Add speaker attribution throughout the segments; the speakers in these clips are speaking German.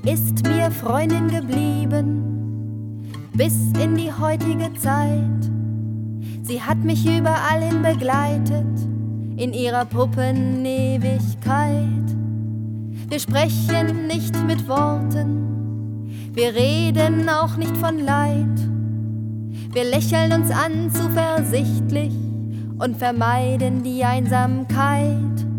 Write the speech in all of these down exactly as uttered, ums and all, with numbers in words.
Speaker 1: ist mir Freundin geblieben, bis in die heutige Zeit. Sie hat mich überall hin begleitet, in ihrer Puppenewigkeit. Wir sprechen nicht mit Worten, wir reden auch nicht von Leid. Wir lächeln uns an zuversichtlich und vermeiden die Einsamkeit.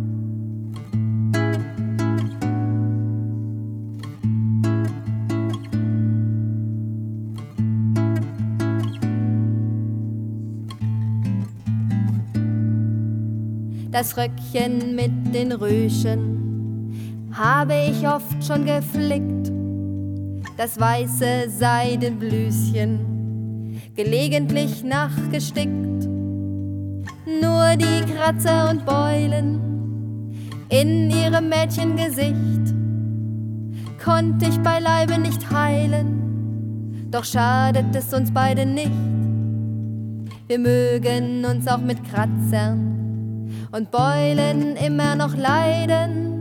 Speaker 1: Das Röckchen mit den Rüschen habe ich oft schon geflickt, das weiße Seidenblüschen gelegentlich nachgestickt. Nur die Kratzer und Beulen in ihrem Mädchengesicht konnte ich beileibe nicht heilen, doch schadet es uns beide nicht. Wir mögen uns auch mit Kratzern und Beulen immer noch leiden.